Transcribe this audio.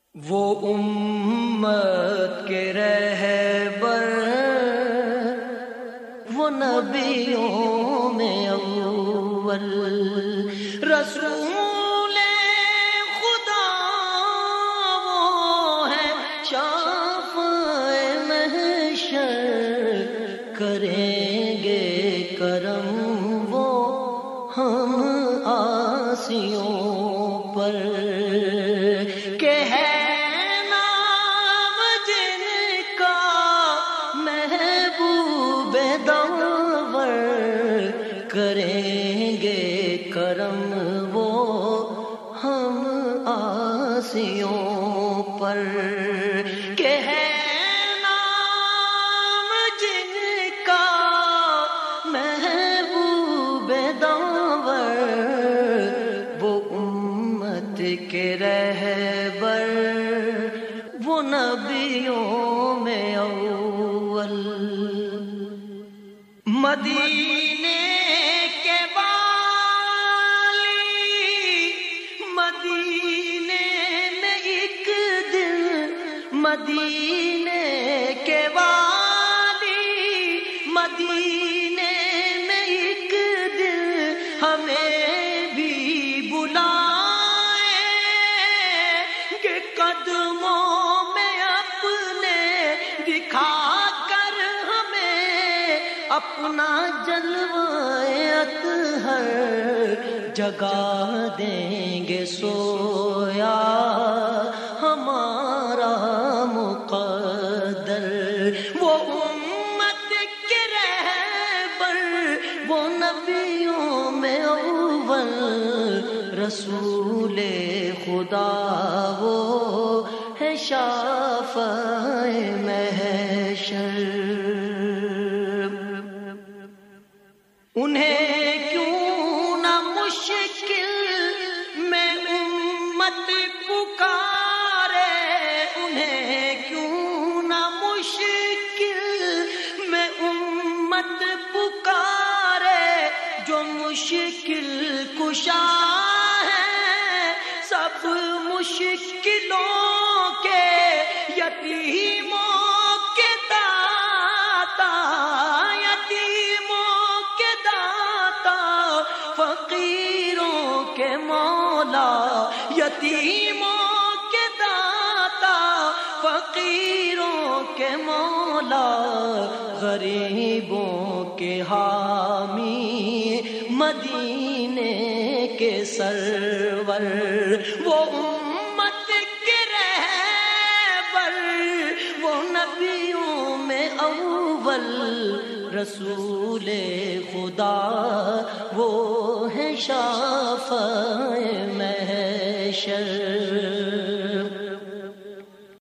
وہ امت کے رہبر، وہ نبیوں میں اول، رسول خدا وہ ہے شافع محشر، کریں گے کرم وہ ہم عاصیوں پر، کہ ہے کریں گے کرم وہ ہم عاصیوں پر، کہ ہے نام جن کا محبوب داور، وہ امت کے رہبر، وہ نبیوں میں اول، مدینے کے والی، مدینے میں ایک دن، مدینے کے والی، مدینے میں ایک دن ہمیں بھی بلائیں کہ قدموں میں اپنے دکھا اپنا جلوہ اطہر جگا دیں گے، سویا ہمارا مقدر، وہ امت کے رہبر، وہ نبیوں میں اول، رسول خدا وہ ہے شافع محشر، انہیں کیوں نہ مشکل میں امت پکارے، انہیں کیوں نہ مشکل میں امت پکارے، جو مشکل کشا ہے سب مشکلوں کے، یتیموں کے داتا، فقیروں کے مولا، یتیموں کے داتا، فقیروں کے مولا، غریبوں کے حامی، مدینے کے سرور، وہ امت کے رہبر، وہ نبیوں میں اول، رسول خدا وہ ہے شافع محشر۔